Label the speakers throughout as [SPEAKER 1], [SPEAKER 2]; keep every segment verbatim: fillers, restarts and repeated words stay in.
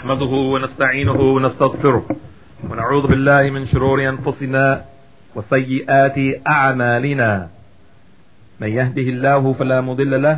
[SPEAKER 1] نحمده ونستعينه ونستغفره ونعوذ بالله من شرور أنفسنا وسيئات أعمالنا. من يهده الله فلا مضل له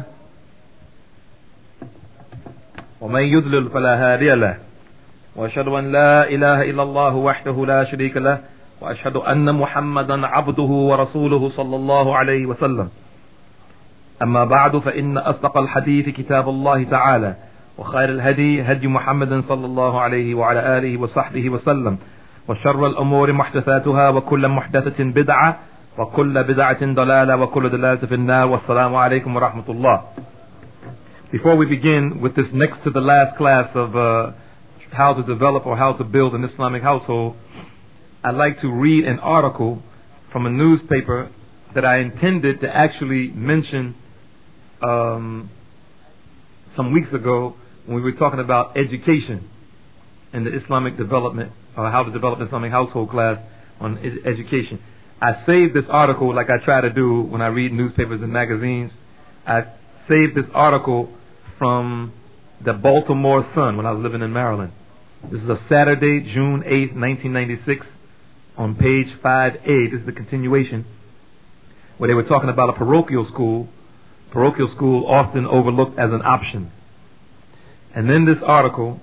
[SPEAKER 1] ومن يضلل فلا هادي له، وأشهد أن لا إله إلا الله وحده لا شريك له، وأشهد أن محمدا عبده ورسوله صلى الله عليه وسلم. أما بعد، فإن أصدق الحديث كتاب الله تعالى، وخير الهدي هدي محمد صلى الله عليه وعلى آله وصحبه وسلم، وشر الأمور محدثاتها، وكل محدثة بدعة، وكل بدعة ضلالة، وكل ضلالة في النار. والسلام عليكم ورحمة الله. Before we begin with this next to the last class of uh, how to develop or how to build an Islamic household, I'd like to read an article from a newspaper that I intended to actually mention um, some weeks ago when we were talking about education and the Islamic development, or how to develop an Islamic household class on ed- education. I saved this article like I try to do when I read newspapers and magazines. I saved this article from the Baltimore Sun when I was living in Maryland. This is a Saturday, June eighth, nineteen ninety-six, on page five A. This is the continuation, where they were talking about a parochial school. Parochial school often overlooked as an option. And in this article,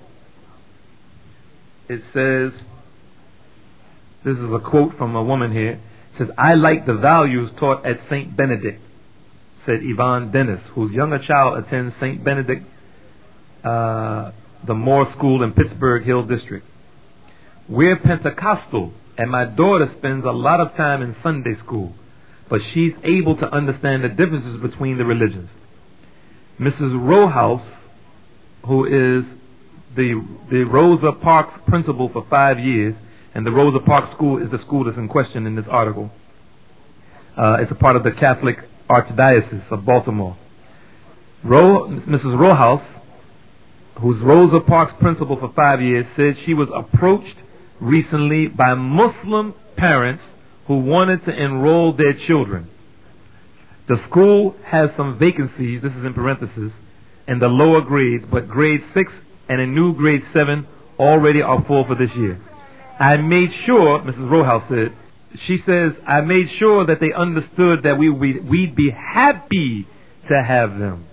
[SPEAKER 1] it says, this is a quote from a woman here. It says, "I like the values taught at Saint Benedict," said Yvonne Dennis, whose younger child attends Saint Benedict, uh, the Moore School in Pittsburgh Hill District. "We're Pentecostal, and my daughter spends a lot of time in Sunday school, but she's able to understand the differences between the religions. Missus Rowehouse, who is the the Rosa Parks principal for five years, and the Rosa Parks school is the school that's in question in this article. Uh, it's a part of the Catholic Archdiocese of Baltimore. Ro, Missus Rowehouse, who's Rosa Parks principal for five years, said she was approached recently by Muslim parents who wanted to enroll their children. The school has some vacancies, this is in parentheses, in the lower grades, but grade six and a new grade seven already are full for this year. I made sure," Missus Rowehouse said, she says, "I made sure that they understood that we, we, we'd be happy to have them,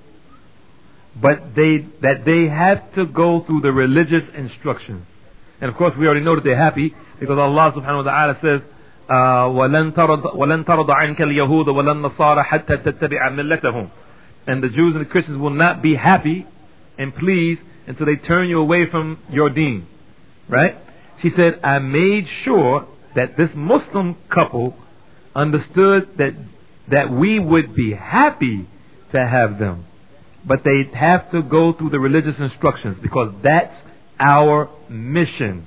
[SPEAKER 1] but they that they had to go through the religious instructions." And of course we already know that they're happy, because Allah subhanahu wa ta'ala says, وَلَن تَرَضَ عَنْكَ الْيَهُودَ وَلَن نَصَارَ حَتَّى تَتَّبِعَ مِلَّتَهُم. And the Jews and the Christians will not be happy and pleased until they turn you away from your deen. Right? She said, "I made sure that this Muslim couple understood that that we would be happy to have them, but they'd have to go through the religious instructions, because that's our mission.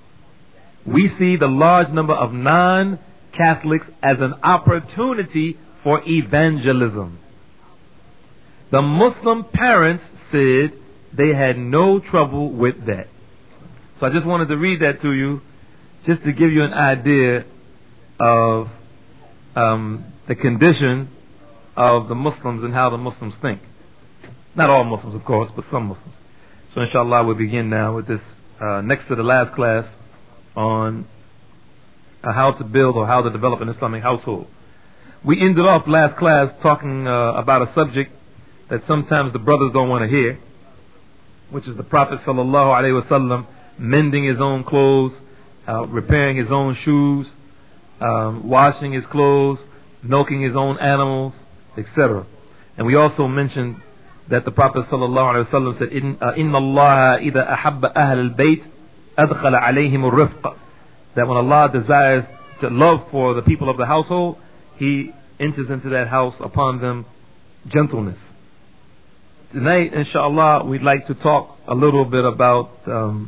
[SPEAKER 1] We see the large number of non-Catholics as an opportunity for evangelism." The Muslim parents said they had no trouble with that. So I just wanted to read that to you, just to give you an idea of um, the condition of the Muslims and how the Muslims think. Not all Muslims, of course, but some Muslims. So inshallah we'll begin now with this uh, next to the last class on uh, how to build or how to develop an Islamic household. We ended off last class talking uh, about a subject that sometimes the brothers don't want to hear, which is the Prophet sallallahu alaihi wasallam mending his own clothes, uh, repairing his own shoes, um, washing his clothes, milking his own animals, et cetera. And we also mentioned that the Prophet sallallahu alaihi wasallam said, "Inna Allah idha ahabba ahl al-bayt adkhala alayhim al-rifq." That when Allah desires to love for the people of the household, He enters into that house upon them gentleness. Tonight, inshallah, we'd like to talk a little bit about um,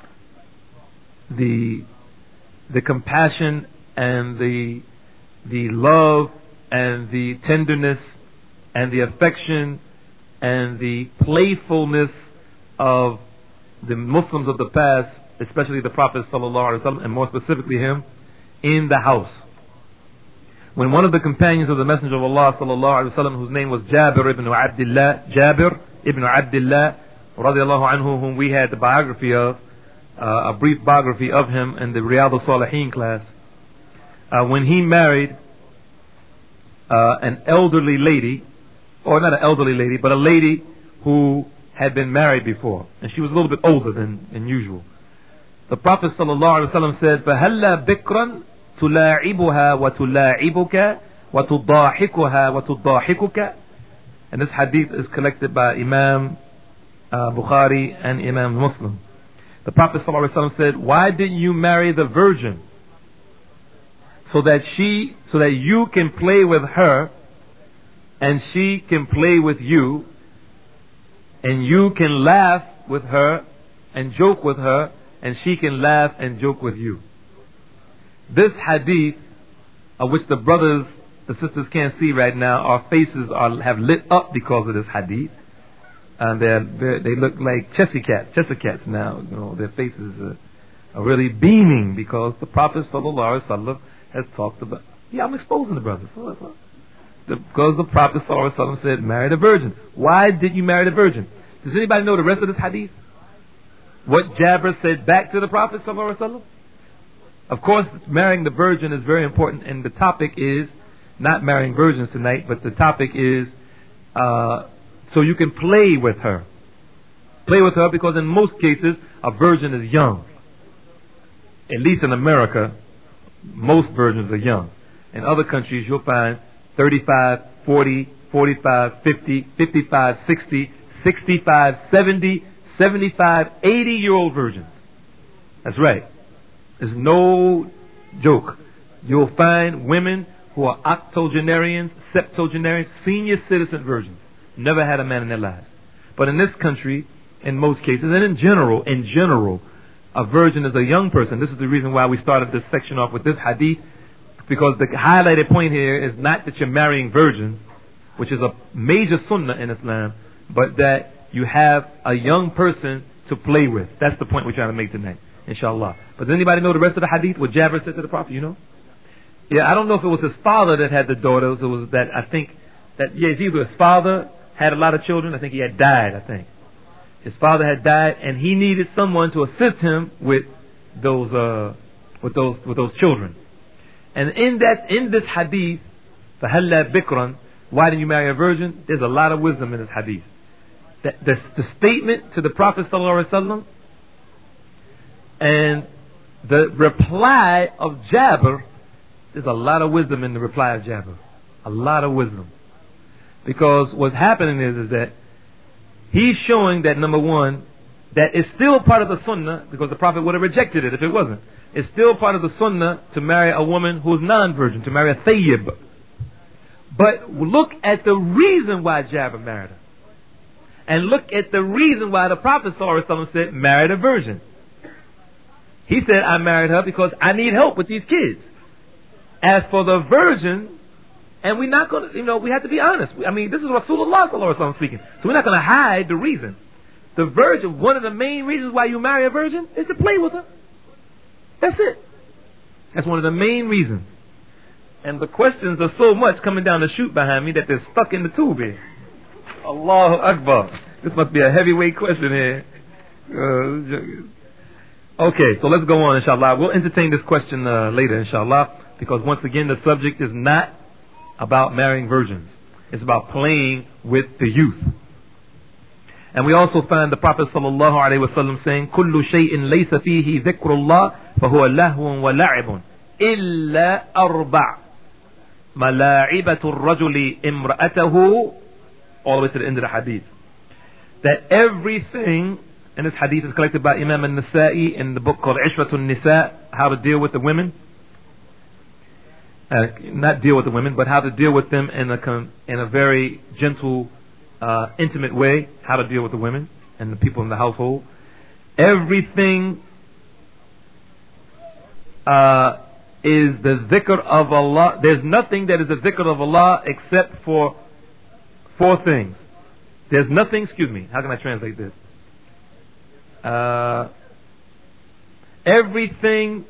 [SPEAKER 1] the the compassion and the the love and the tenderness and the affection and the playfulness of the Muslims of the past, especially the Prophet sallallahu alaihi wasallam, and more specifically him, in the house. When one of the companions of the Messenger of Allah sallallahu alaihi wasallam, whose name was Jabir ibn Abdullah, Jabir ibn Abdullah radiallahu anhu, whom we had the biography of uh, a brief biography of him in the Riyadh al-Salihin class. Uh, when he married uh, an elderly lady, or not an elderly lady, but a lady who had been married before, and she was a little bit older than, than usual. The Prophet sallallahu alaihi wasallam said, فَهَلَّا بِكْرًا تُلَاعِبُهَا وَتُلَاعِبُكَ وَتُضَاحِكُهَا وَتُضَاحِكُكَ. And this hadith is collected by Imam uh, Bukhari and Imam Muslim. The Prophet sallallahu alaihi wasallam said, why didn't you marry the virgin so that she, so that you can play with her and she can play with you, and you can laugh with her and joke with her, and she can laugh and joke with you. This hadith, of which the brothers, the sisters can't see right now, our faces are have lit up because of this hadith, and they're, they're, they look like Cheshire cats, Cheshire cats now. You know, their faces are, are really beaming because the Prophet sallallahu alaihi wasallam has talked about. Yeah, I'm exposing the brothers. Because the Prophet ﷺ said, marry the virgin. Why did you marry the virgin? Does anybody know the rest of this hadith? What Jabir said back to the Prophet ﷺ? Of course, marrying the virgin is very important, and the topic is not marrying virgins tonight, but the topic is uh, so you can play with her. Play with her because in most cases, a virgin is young. At least in America, most virgins are young. In other countries, you'll find thirty-five, forty, forty-five, fifty, fifty-five, sixty, sixty-five, seventy, seventy-five, eighty year old virgins. That's right. There's no joke. You'll find women who are octogenarians, septuagenarians, senior citizen virgins. Never had a man in their lives. But in this country, in most cases, and in general, in general, a virgin is a young person. This is the reason why we started this section off with this hadith. Because the highlighted point here is not that you're marrying virgins, which is a major sunnah in Islam, but that you have a young person to play with. That's the point we're trying to make tonight, inshallah. But does anybody know the rest of the hadith? What Jabir said to the Prophet, you know? Yeah, I don't know if it was his father that had the daughters. It was that, I think, that, yeah, it's either his father had a lot of children. I think he had died, I think. His father had died, and he needed someone to assist him with those, uh, with those, with those children. And in that, in this hadith, فَهَلَّا بِكْرًا, why didn't you marry a virgin? There's a lot of wisdom in this hadith. The, the, the statement to the Prophet sallallahu alaihi wasallam and the reply of Jabir, there's a lot of wisdom in the reply of Jabir. A lot of wisdom. Because what's happening is, is that he's showing that, number one, that it's still part of the sunnah, because the Prophet would have rejected it if it wasn't. It's still part of the sunnah to marry a woman who's non-virgin, to marry a thayyib. But look at the reason why Jabir married her. And look at the reason why the Prophet ﷺ said, marry a virgin. He said, I married her because I need help with these kids. As for the virgin, and we're not going to, you know, we have to be honest. I mean, this is Rasulullah ﷺ speaking. So we're not going to hide the reason. The virgin, one of the main reasons why you marry a virgin is to play with her. That's it. That's one of the main reasons. And the questions are so much coming down the chute behind me that they're stuck in the tube here. Allahu Akbar. This must be a heavyweight question here. Uh, okay, so let's go on, inshallah. We'll entertain this question uh, later, inshallah, because once again, the subject is not about marrying virgins. It's about playing with the youth. And we also find the Prophet sallallahu alaihi wasallam saying, كل شيء ليس فيه ذكر الله فهو لهو ولعب إلا أربع ملاعبة الرجل امرأته, all the way to the end of the hadith. That everything, and this hadith is collected by Imam al-Nasa'i in the book called Ishratun Nisa, how to deal with the women. Uh, not deal with the women, but how to deal with them in a in a very gentle, uh, intimate way. How to deal with the women and the people in the household. Everything uh, is the dhikr of Allah. There's nothing that is the dhikr of Allah except for four things. There's nothing. Excuse me. How can I translate this? Uh, everything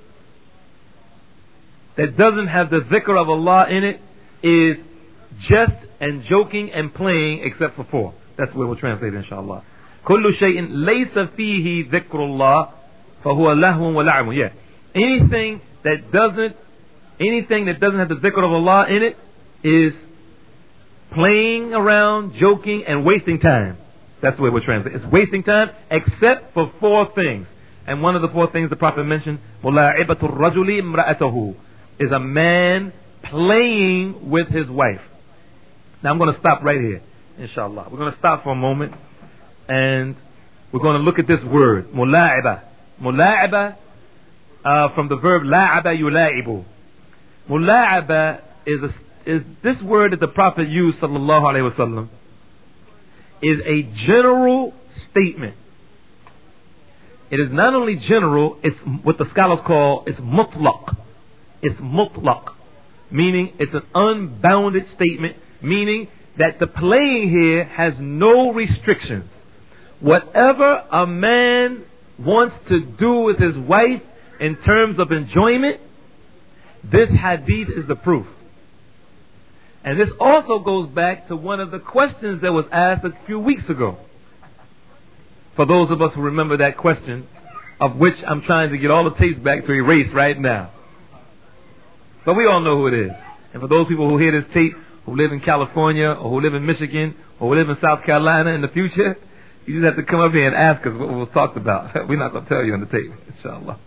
[SPEAKER 1] that doesn't have the dhikr of Allah in it is jest and joking and playing, except for four. That's where we'll translate it, inshallah. كل شيء ليس فيه ذكر الله فَهُوَ لَهْوٌ وَلَعِبٌ. Yeah. Anything that doesn't, anything that doesn't have the dhikr of Allah in it is playing around, joking, and wasting time. That's the way we're translating. It's wasting time, except for four things. And one of the four things the Prophet mentioned, مُلَاعِبَةُ الرَّجُلِ إِمْرَأَتَهُ, is a man playing with his wife. Now I'm going to stop right here, inshallah. We're going to stop for a moment, and we're going to look at this word, مُلَاعِبَة. مُلَاعِبَة, uh, from the verb لَاعَبَ يُلَاعِبُ. مُلَاعِبَة is, a, is this word that the Prophet used, sallallahu alayhi wa sallam, is a general statement. It is not only general, it's what the scholars call, it's mutlaq. It's mutlaq, meaning it's an unbounded statement, meaning that the playing here has no restrictions. Whatever a man wants to do with his wife in terms of enjoyment, this hadith is the proof. And this also goes back to one of the questions that was asked a few weeks ago. For those of us who remember that question, of which I'm trying to get all the tapes back to erase right now. But we all know who it is. And for those people who hear this tape, who live in California, or who live in Michigan, or who live in South Carolina in the future, you just have to come up here and ask us what was talked about. We're not going to tell you on the tape, inshallah.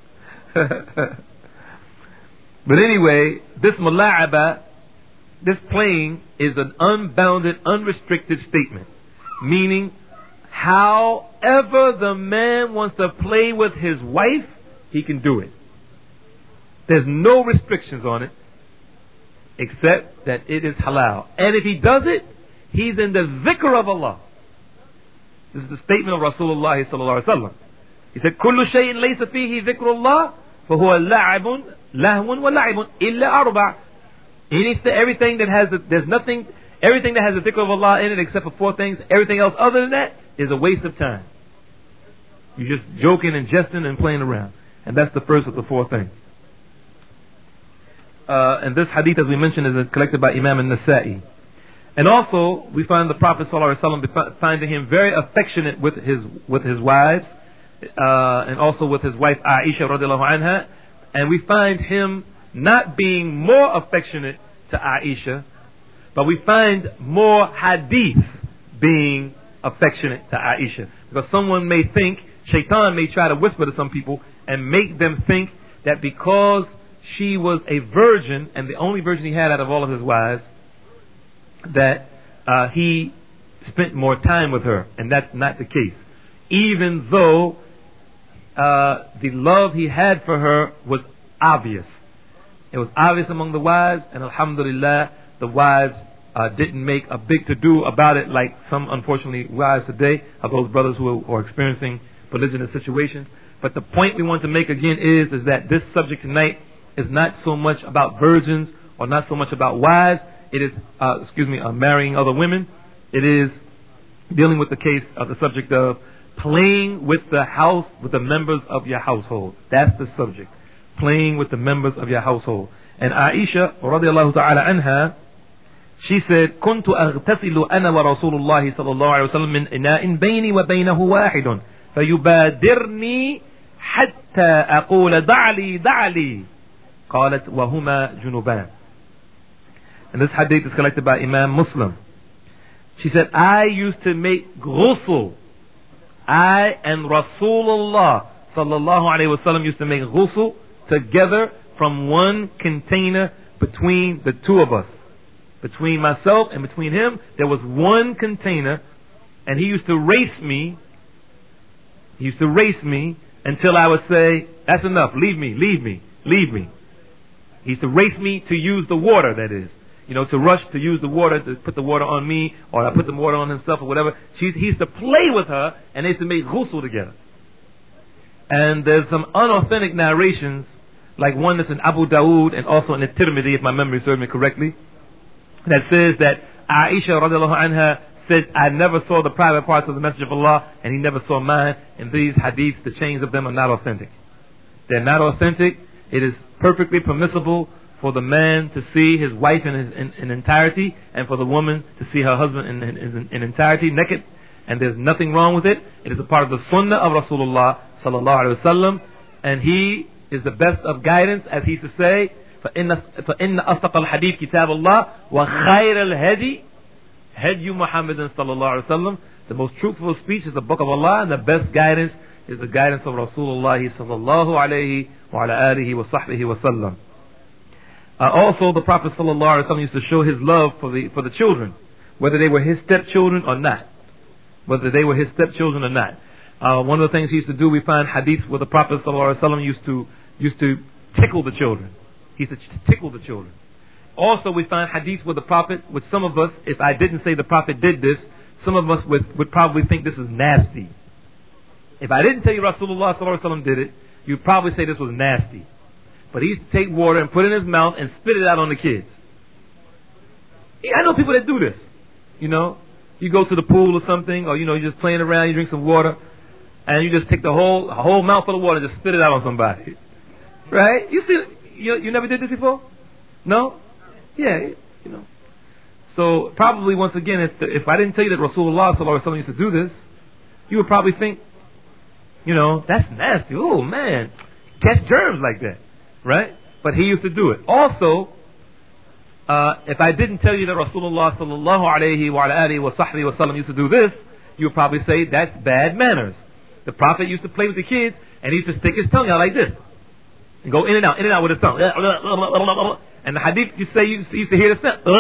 [SPEAKER 1] But anyway, this mula'aba, this playing, is an unbounded, unrestricted statement. Meaning, however the man wants to play with his wife, he can do it. There's no restrictions on it, except that it is halal. And if he does it, he's in the dhikr of Allah. This is the statement of Rasulullah sallallahu alaihi wasallam. He said, "Kullu shay'in laysa fihi dhikrullah, fahuwa la'ibun, lahwun wa la'ibun illa arba'." Anything, everything that has, the, there's nothing, everything that has the dhikr of Allah in it except for four things. Everything else other than that is a waste of time. You're just joking and jesting and playing around. And that's the first of the four things. Uh, and this hadith, as we mentioned, is collected by Imam al-Nasa'i. And also, we find the Prophet ﷺ finding him very affectionate with his with his wives, uh, and also with his wife Aisha radiallahu anha. And we find him not being more affectionate to Aisha, but we find more hadith being affectionate to Aisha. Because someone may think, Shaitan may try to whisper to some people and make them think that because she was a virgin, and the only virgin he had out of all of his wives, that uh, he spent more time with her. And that's not the case. Even though uh, the love he had for her was obvious. It was obvious among the wives, and alhamdulillah, the wives uh, didn't make a big to-do about it like some, unfortunately, wives today of those brothers who are experiencing belligerent situations. But the point we want to make again is, is that this subject tonight is not so much about virgins or not so much about wives. It is, uh, excuse me, uh, marrying other women. It is dealing with the case of the subject of playing with the house, with the members of your household. That's the subject. Playing with the members of your household. And Aisha, radiallahu ta'ala anha, she said, كنت أغتسل أنا ورسول الله صلى الله عليه وسلم من إناء بيني وبينه واحد فيبادرني حتى أقول دعلي دعلي قالت وهما جنوبان. And this hadith is collected by Imam Muslim. She said, I used to make ghusl. I and Rasulullah sallallahu alayhi wa sallam used to make ghusl together from one container between the two of us. Between myself and between him, there was one container, and he used to race me. He used to race me until I would say, that's enough, leave me, leave me, leave me. He used to race me to use the water, that is. You know, to rush to use the water, to put the water on me, or I put the water on himself, or whatever. She, he used to play with her, and they used to make ghusl together. And there's some unauthentic narrations, like one that's in Abu Dawood and also in the Tirmidhi, if my memory serves me correctly, that says that Aisha radiallahu anha said, I never saw the private parts of the Messenger of Allah, and he never saw mine. And these hadiths, the chains of them are not authentic. They're not authentic. It is perfectly permissible for the man to see his wife in, his, in, in entirety, and for the woman to see her husband in, in, in, in entirety, naked. And there's nothing wrong with it. It is a part of the sunnah of Rasulullah sallallahu alaihi wasallam. and he is the best of guidance, as he used to say, فإن فإن أصدق الحديث كتاب الله وخير الهدي هدي محمد صلى الله عليه وسلم. The most truthful speech is the book of Allah, and the best guidance is the guidance of Rasulullah sallallahu alayhi wa ala alihi wa sahbihi wa sallam. Uh, also, the Prophet sallallahu alaihi wasallam used to show his love for the for the children, whether they were his stepchildren or not. Whether they were his stepchildren or not. Uh, one of the things he used to do, we find hadith where the Prophet sallallahu alaihi wasallam used to used to tickle the children. He used to tickle the children. Also, we find hadith where the Prophet, with some of us, if I didn't say the Prophet did this, some of us would, would probably think this is nasty. If I didn't tell you Rasulullah sallallahu alaihi wasallam did it, you'd probably say this was nasty. But he used to take water and put it in his mouth and spit it out on the kids. I know people that do this. You know, you go to the pool or something, or you know, you're just playing around, you drink some water, and you just take the whole a whole mouthful of water and just spit it out on somebody. Right? You see, you you never did this before? No? Yeah, you know. So probably once again, if, the, if I didn't tell you that Rasulullah sallallahu alaihi wasallam used to do this, you would probably think, you know, that's nasty. Oh man, catch germs like that, right? But he used to do it. Also, uh, if I didn't tell you that Rasulullah sallallahu alaihi wa alihi wa sahbihi wa sallam used to do this, you would probably say that's bad manners. The Prophet used to play with the kids, and he used to stick his tongue out like this, and go in and out, in and out with his tongue. And the hadith, you say, you used to hear the sound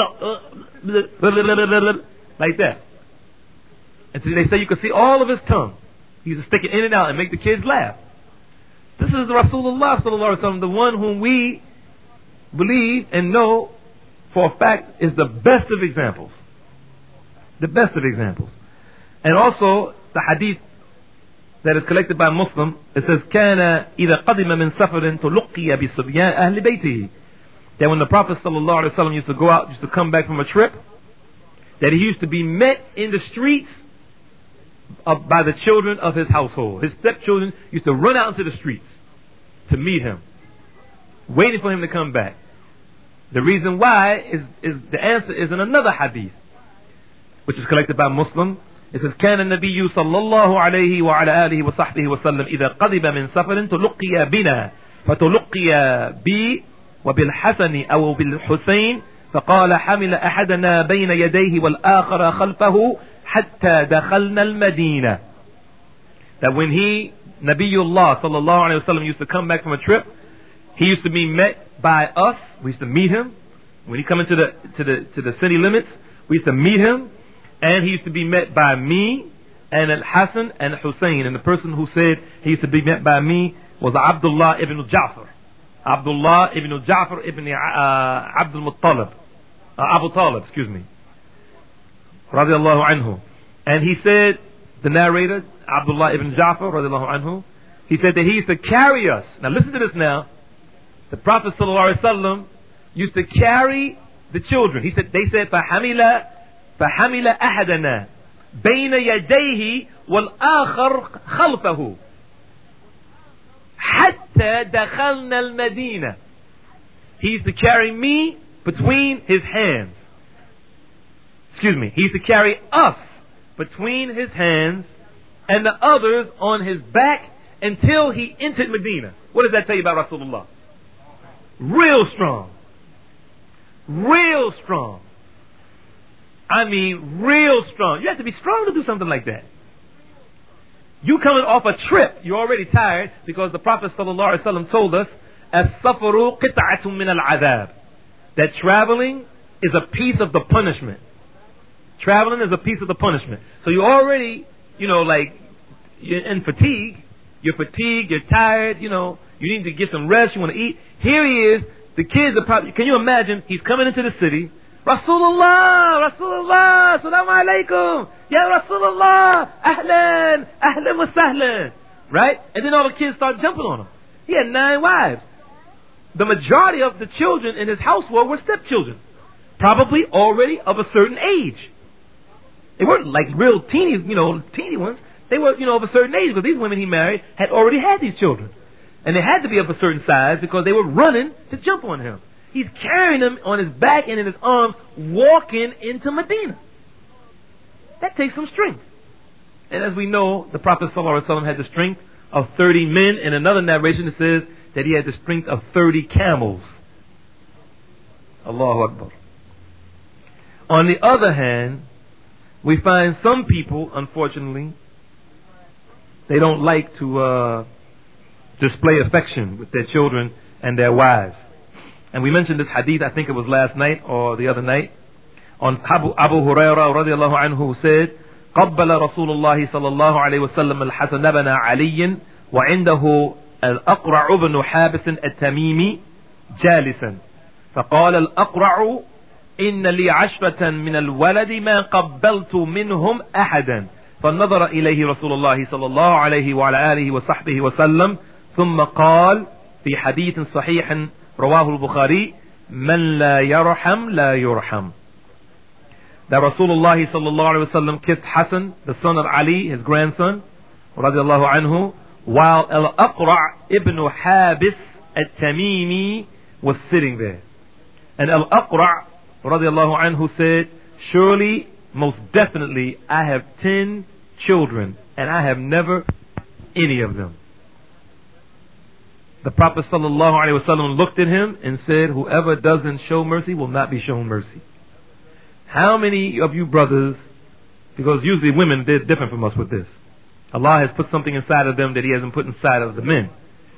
[SPEAKER 1] like that. And so they say you could see all of his tongue. He used to stick it in and out and make the kids laugh. This is Rasulullah sallallahu alaihi wasallam, the one whom we believe and know for a fact is the best of examples. The best of examples. And also, the hadith that is collected by Muslim, it says, كان إذا قدم من سفر تلقي بصبيان أهل بيته. That when the Prophet sallallahu alaihi wasallam used to go out, used to come back from a trip, that he used to be met in the streets of, by the children of his household. His stepchildren used to run out into the streets to meet him, waiting for him to come back. The reason why is, is the answer is in another hadith, which is collected by Muslim. It says, كان النبي صلى الله عليه وعلى آله وصحبه وسلم إذا قدم من سفر تلقي بنا فتلقي بي وبالحسن أو بالحسين فقال حمل أحدنا بين يديه والآخر خلفه حتى دخلنا المدينة. That when he, Nabiyullah sallallahu alayhi wa sallam, used to come back from a trip, he used to be met by us. We used to meet him. When he come into the, to the, to the city limits, we used to meet him. And he used to be met by me and Al-Hasan and Hussein. And the person who said he used to be met by me was Abdullah ibn Ja'far. Abdullah ibn Ja'far ibn uh, Abdul Muttalib. Uh, Abu Talib, excuse me. Radiallahu anhu. And he said, the narrator, Abdullah ibn Ja'far, radiallahu anhu, he said that he used to carry us. Now listen to this now. The Prophet sallallahu alaihi wasallam used to carry the children. He said, they said, فَحَمِلَ فحمل أحدنا بين يديه والآخر خلفه حتى دخلنا المدينة. He used to carry me between his hands. Excuse me. He used to carry us between his hands and the others on his back until he entered Medina. What does that tell you about Rasulullah? Real strong. Real strong. I mean, real strong. You have to be strong to do something like that. You coming off a trip, you're already tired, because the Prophet sallallahu alaihi wasallam told us, "As-safaru qit'atun min al-'adab," that traveling is a piece of the punishment. Traveling is a piece of the punishment. So you're already, you know, like you're in fatigue. You're fatigued. You're tired. You know, you need to get some rest. You want to eat. Here he is. The kids are probably. Can you imagine? He's coming into the city. Rasulullah, Rasulullah, Assalamu alaikum, Ya Rasulullah, Ahlan, Ahlan wa Sahlan. Right? And then all the kids start jumping on him. He had nine wives. The majority of the children in his household were stepchildren. Probably already of a certain age. They weren't like real teeny, you know, teeny ones. They were, you know, of a certain age, because these women he married had already had these children. And they had to be of a certain size because they were running to jump on him. He's carrying them on his back and in his arms, walking into Medina. That takes some strength. And as we know, the Prophet ﷺ had the strength of thirty men. In another narration it says that he had the strength of thirty camels. Allahu Akbar. On the other hand, we find some people, unfortunately, they don't like to uh, display affection with their children and their wives. And we mentioned this hadith, I think it was last night or the other night, on Abu, Abu Hurairah radiallahu anhu, who said, قبل رسول الله صلى الله عليه وسلم الحسن بن علي وعنده الأقرع بن حابس التميمي جالسا فقال الأقرع إن لي عشرة من الولد ما قبلت منهم أحدا فنظر إليه رسول الله صلى الله عليه وعلى آله وصحبه وسلم ثم قال في حديث صحيح رواه البخاري من لا يرحم لا يرحم. That Rasulullah sallallahu alaihi wasallam kissed Hassan, the son of Ali, his grandson, radiallahu anhu, while Al-Aqra' ibn Habis al-Tamimi was sitting there. And Al-Aqra' radiallahu anhu said, surely, most definitely, I have ten children, and I have never any of them. The Prophet sallallahu alaihi wasallam looked at him and said, whoever doesn't show mercy will not be shown mercy. How many of you brothers, because usually women, they're different from us with this. Allah has put something inside of them that He hasn't put inside of the men.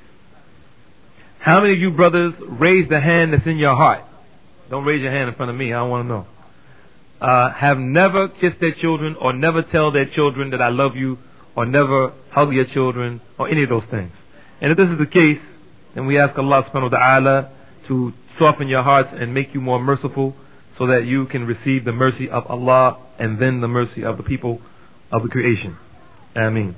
[SPEAKER 1] How many of you brothers raise the hand that's in your heart? Don't raise your hand in front of me, I don't want to know. Uh, have never kissed their children or never tell their children that I love you or never hug your children or any of those things. And if this is the case, then we ask Allah subhanahu wa ta'ala to soften your hearts and make you more merciful, so that you can receive the mercy of Allah and then the mercy of the people of the creation. Ameen.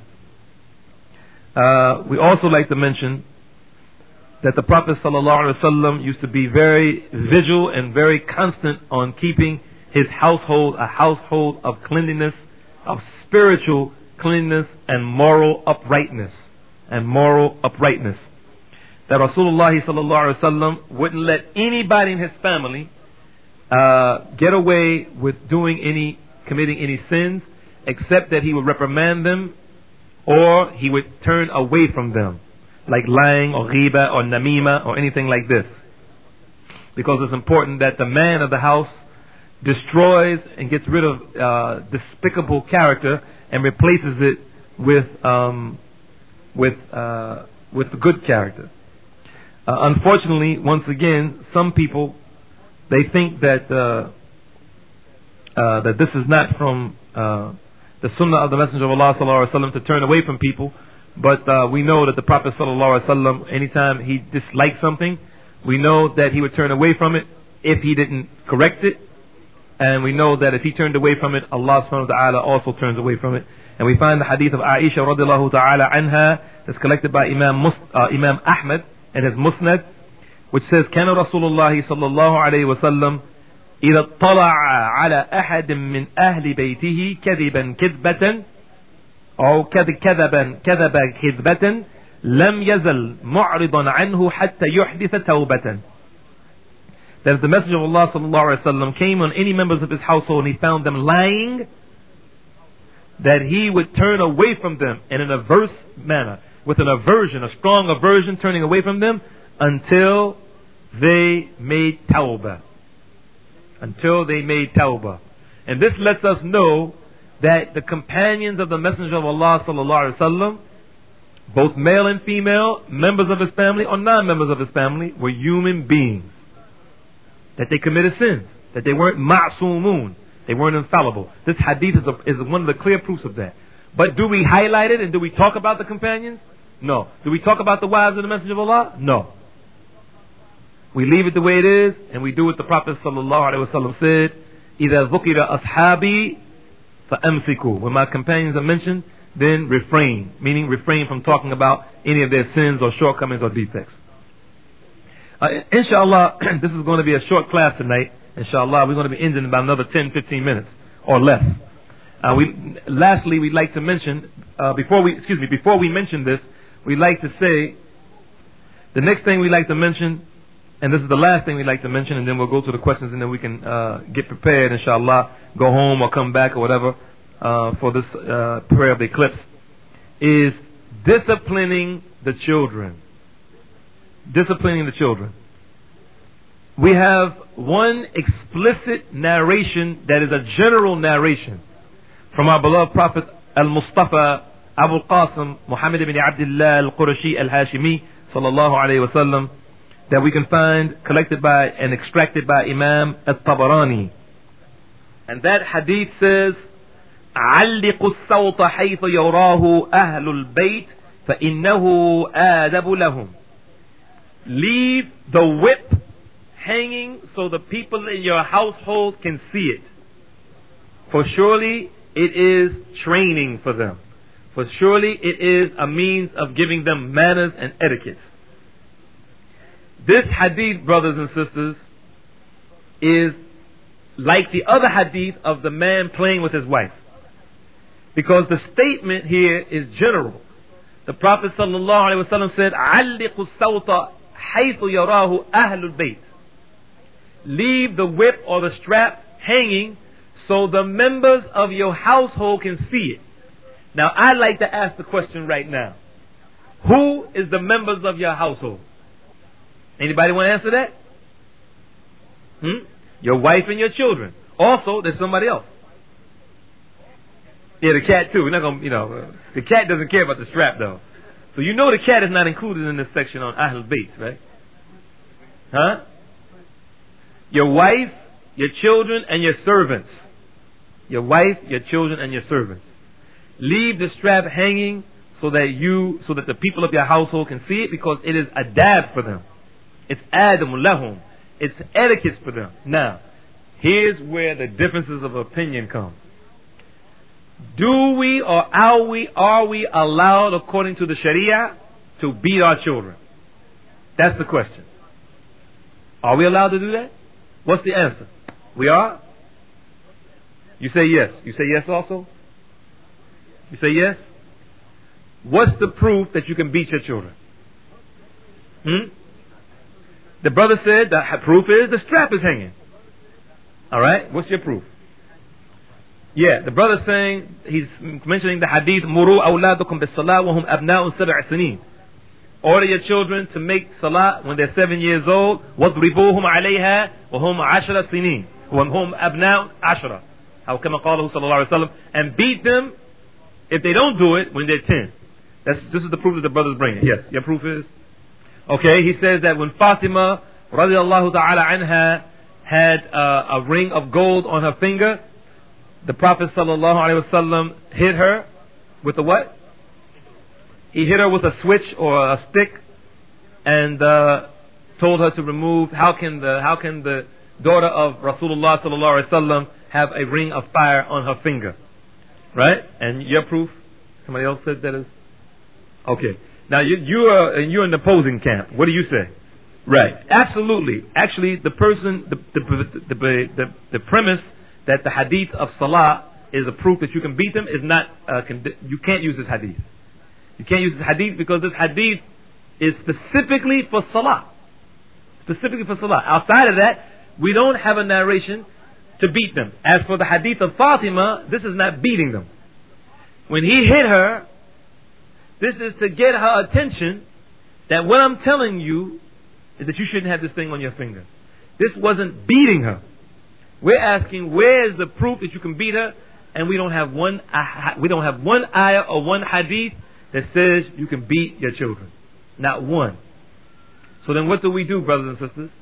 [SPEAKER 1] Uh, we also like to mention that the Prophet ﷺ used to be very vigilant and very constant on keeping his household a household of cleanliness, of spiritual cleanliness and moral uprightness. And moral uprightness. That Rasulullah ﷺ wouldn't let anybody in his family Uh, get away with doing any, committing any sins, except that he would reprimand them, or he would turn away from them, like lying or ghiba or namima or anything like this. Because it's important that the man of the house destroys and gets rid of uh, despicable character and replaces it with um, with uh, with good character. Uh, unfortunately, once again, some people, they think that uh, uh, that this is not from uh, the sunnah of the Messenger of Allah sallallahu alaihi wasallam to turn away from people, but uh, we know that the Prophet sallallahu alaihi wasallam, anytime he disliked something, we know that he would turn away from it if he didn't correct it, and we know that if he turned away from it, Allah subhanahu wa ta'ala also turns away from it. And we find the hadith of Aisha radiallahu ta'ala anha that's collected by Imam Mus- uh, Imam Ahmad and his Musnad, which says, كان رسول الله صلى الله عليه وسلم إذا اطلع على أحد من أهل بيته كذبا كذبة أو كذبا كذبا كذبة لم يزل معرضا عنه حتى يحدث توبة. That if the Messenger of Allah صلى الله عليه وسلم came on any members of his household and he found them lying, that he would turn away from them in an averse manner, with an aversion, a strong aversion, turning away from them until they made tawbah. Until they made tawbah. And this lets us know that the companions of the Messenger of Allah sallallahu alaihi wasallam, both male and female, members of his family or non-members of his family, were human beings. That they committed sins. That they weren't ma'sumun. They weren't infallible. This hadith is, a, is one of the clear proofs of that. But do we highlight it and do we talk about the companions? No. Do we talk about the wives of the Messenger of Allah? No. We leave it the way it is, and we do what the Prophet sallallahu alaihi wasallam said, إِذَا ذُكِرَ أَصْحَابِي فَأَمْسِكُوا. When my companions are mentioned, then refrain. Meaning refrain from talking about any of their sins or shortcomings or defects. Uh, inshallah, this is going to be a short class tonight. Inshallah, we're going to be ending in about another ten, fifteen minutes or less. Uh, we, lastly, we'd like to mention, uh, before we, excuse me, before we mention this, we'd like to say, the next thing we'd like to mention, and this is the last thing we'd like to mention, and then we'll go to the questions, and then we can uh, get prepared, inshallah, go home or come back or whatever uh, for this uh, prayer of the eclipse, is disciplining the children. Disciplining the children. We have one explicit narration that is a general narration from our beloved Prophet Al-Mustafa Abu Qasim Muhammad ibn Abdullah Al-Qurashi Al-Hashimi sallallahu alayhi wa sallam, that we can find collected by and extracted by Imam At-Tabarani. And that hadith says, علقوا الصوت حيث يراه أهل البيت فإنه آدب لهم. Leave the whip hanging so the people in your household can see it. For surely it is training for them. For surely it is a means of giving them manners and etiquette. This hadith, brothers and sisters, is like the other hadith of the man playing with his wife. Because the statement here is general. The Prophet sallallahu alaihi wasallam said, "Alliqu as-sawta haythu yarahu ahlul bayt." Leave the whip or the strap hanging so the members of your household can see it. Now, I'd like to ask the question right now. Who is the members of your household? Anybody want to answer that? Hmm? Your wife and your children. Also, there's somebody else. Yeah, the cat too. We're not gonna, you know, the cat doesn't care about the strap though. So you know the cat is not included in this section on Ahlul Bayt, right? Huh? Your wife, your children, and your servants. Your wife, your children, and your servants. Leave the strap hanging so that you, so that the people of your household can see it, because it is adab for them. It's adamu lahum. It's etiquette for them. Now, here's where the differences of opinion come. Do we or are we are we allowed, according to the Sharia, to beat our children? That's the question. Are we allowed to do that? What's the answer? We are? You say yes. You say yes also? You say yes? What's the proof that you can beat your children? Hmm? The brother said the proof is the strap is hanging. Alright? What's your proof? Yeah, the brother saying, he's mentioning the hadith, Muru awladukum bis salah wa hum abna'un sab'a sineen. Order your children to make salah when they're seven years old. وَضْرِبُوهُمْ عَلَيْهَا وَهُمْ عَشْرَ سِنِينَ وَهُمْ أَبْنَاءٌ عَشْرَ. How كما قاله صلى الله عليه وسلم. And beat them if they don't do it when they're ten. That's, this is the proof that the brother's bringing. Yes, your proof is? Okay, he says that when Fatima radiallahu ta'ala anha had uh, a ring of gold on her finger, the Prophet sallallahu alaihi wasallam hit her with a what? He hit her with a switch or a stick, and uh, told her to remove. How can the how can the daughter of Rasulullah sallallahu alaihi wasallam have a ring of fire on her finger? Right? And your proof? Somebody else said that is okay. Now you you are you're in the opposing camp. What do you say? Right? Absolutely. Actually, the person the the the, the, the, the premise that the hadith of salah is a proof that you can beat them is not. Uh, you can't use this hadith. You can't use this hadith because this hadith is specifically for salah. Specifically for salah. Outside of that, we don't have a narration to beat them. As for the hadith of Fatima, this is not beating them. When he hit her, this is to get her attention that what I'm telling you is that you shouldn't have this thing on your finger. This wasn't beating her. We're asking, where is the proof that you can beat her? And we don't have one, we don't have one ayah or one hadith that says you can beat your children. Not one. So then what do we do, brothers and sisters?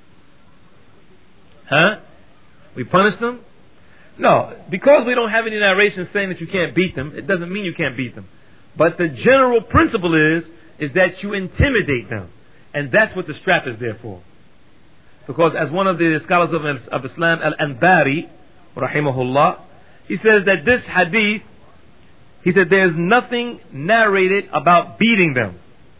[SPEAKER 1] Huh? We punish them? No. Because we don't have any narration saying that you can't beat them, it doesn't mean you can't beat them. But the general principle is, is that you intimidate them. And that's what the strap is there for. Because as one of the scholars of, of Islam, Al-Anbari, rahimahullah, he says that this hadith, he said there's nothing narrated about beating them.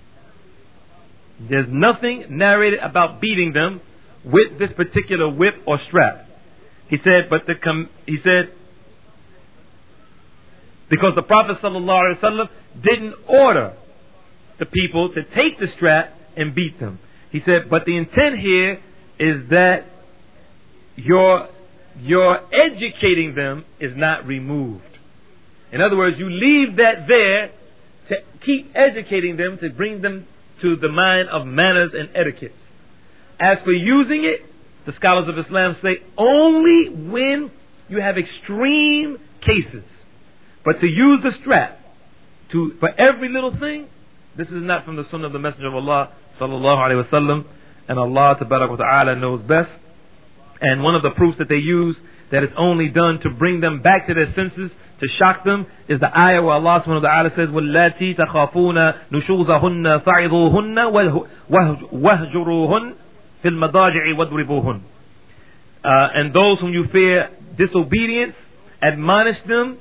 [SPEAKER 1] There's nothing narrated about beating them with this particular whip or strap. He said, but the com- he said, because the Prophet sallallahu alaihi wasallam didn't order the people to take the strap and beat them. He said, but the intent here is that your your educating them is not removed. In other words, you leave that there to keep educating them, to bring them to the mind of manners and etiquette. As for using it, the scholars of Islam say only when you have extreme cases. But to use the strap to for every little thing, this is not from the sunnah of the Messenger of Allah sallallahu alaihi wasallam, and Allah tabarak wa ta'ala knows best. And one of the proofs that they use that it's only done to bring them back to their senses, to shock them, is the ayah where Allah subhanahu wa ta'ala says, وَاللَّاتِي تَخَافُونَ نُشُوزَهُنَّ فَعِظُوهُنَّ وَاهْجُرُوهُنَّ فِي الْمَضَاجِعِ وَاضْرِبُوهُنَّ. Uh, and those whom you fear disobedience, admonish them,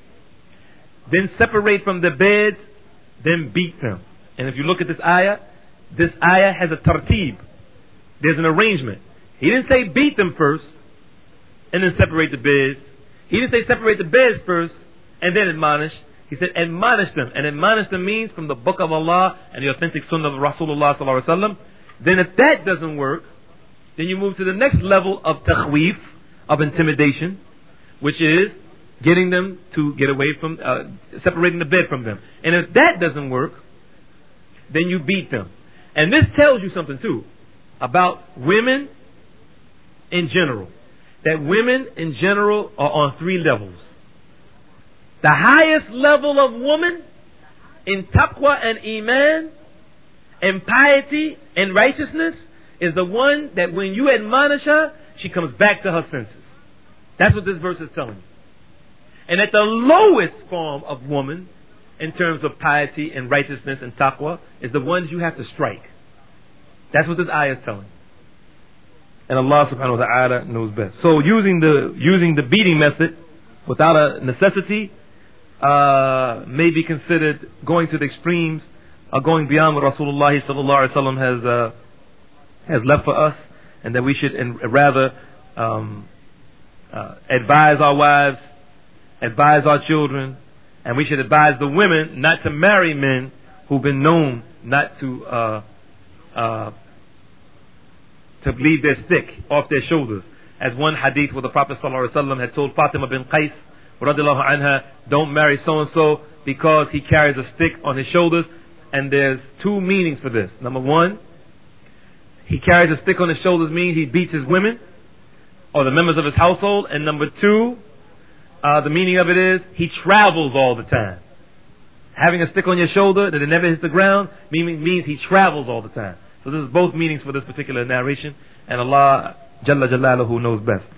[SPEAKER 1] then separate from the beds, then beat them. And if you look at this ayah, this ayah has a tartib. There's an arrangement. He didn't say beat them first, and then separate the beds. He didn't say separate the beds first, and then admonish. He said admonish them. And admonish them means from the book of Allah and the authentic sunnah of Rasulullah sallallahu alaihi wasallam. Then if that doesn't work, then you move to the next level of takhweef, of intimidation, which is getting them to get away from, uh, separating the bed from them. And if that doesn't work, then you beat them. And this tells you something too about women in general. That women in general are on three levels. The highest level of woman in taqwa and iman and piety and righteousness is the one that when you admonish her, she comes back to her senses. That's what this verse is telling you. And at the lowest form of woman, in terms of piety and righteousness and taqwa, is the ones you have to strike. That's what this ayah is telling you. And Allah subhanahu wa ta'ala knows best. So using the using the beating method without a necessity uh, may be considered going to the extremes, or going beyond what Rasulullah sallallahu alaihi wasallam has uh, has left for us, and that we should in, rather um, uh, advise our wives, advise our children, and we should advise the women not to marry men who've been known not to uh, uh, to leave their stick off their shoulders. As one hadith where the Prophet sallallahu alaihi wasallam had told Fatima bin Qais radiallahu anha, don't marry so and so because he carries a stick on his shoulders. And there's two meanings for this. Number one, he carries a stick on his shoulders means he beats his women or the members of his household. And number two, uh, the meaning of it is he travels all the time. Having a stick on your shoulder that it never hits the ground meaning, means he travels all the time. So this is both meanings for this particular narration, and Allah Jalla Jalaluhu knows best.